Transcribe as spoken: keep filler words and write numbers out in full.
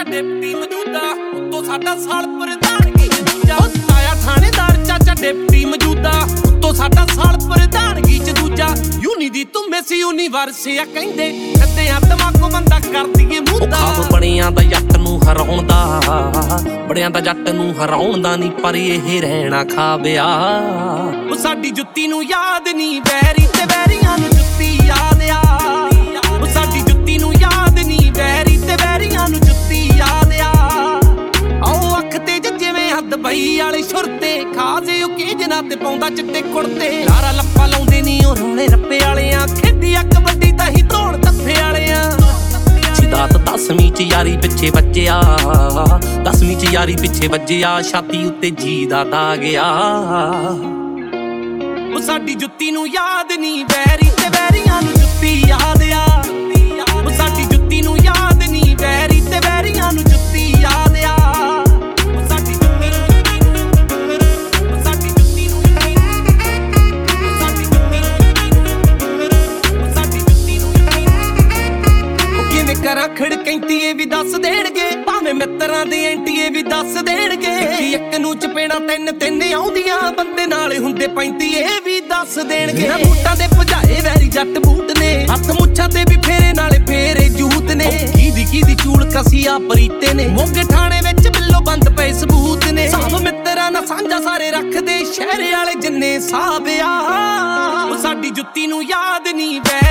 Deputy मौजूदा उत्तों साडा साल प्रधानगी च दूजा। ताया थानेदार चाचा डिप्टी मौजूदा उत्तों साडा साल प्रधानगी च दूजा। यूनी दी तू मिस यूनीवर्स आ कहंदे कद्दियां दिमागों बंदा कर दीए मुद्दा। खाब बणियां दा जट नूं हराउण दा बड़ियां दा जट नूं हराउण दा नी पर इह रहना खाबिया। ओ साडी जुत्ती नूं याद नी वैरी ते वैरियां नूं जुत्ती याद आ। ओ साडी जुत्ती नूं याद नी वैरी ते वैरियां नूं जुत्ती याद आ। आओ अख ते जिवें हद बई वाले छुरते खाजे ओकेजना ते पाउंदा चिट्टे कुड़ते। लारा लप्पा लाउंदे नी ओ रोले रप्पे वालियां खेडी अक वड्डी तां ही धौण तੱਫੇ वालियां। सिद्धार्थ दसवीं च यारी पिछे वज्जिया दसवीं च यारी पिछे वज्जिया छाती उत्ते जी दा दाग आ। ओ साडी जुत्ती नूं याद नी वैरी ते वैरियां नूं जुत्ती याद आ। ओ साडी जुत्ती नूं याद नी वैरी ते वैरियां नूं जुत्ती याद आ। ओ साडी जुत्ती नूं ओ साडी जुत्ती नूं ओ साडी जुत्ती नूं ओ साडी जुत्ती नूं ओ किवें करां खड़कैंती ए भी दस देणगे भावें मित्तरां दे एंटीए भी दस देणगे। इक नूं चपेड़ा तिन तिन आउंदियां बंदे नाल हुंदे पैंती ए भी दस देणगे। बूटां दे भजाए वैरी जट बूट ने हत्थ मुੱਛਾਂ ते भी फेरे नाले फेरे जूत ने। कीदी कीदी चूल कसिया परीते ने मोगे थाणे विच बिल्लो बंद पे सबूत ने। सब मित्तरां नाल साਂਝਾ सारे रखदे शहरे वाले जिन्ने साहब आ। ओ साडी जुत्ती नूं याद नी वै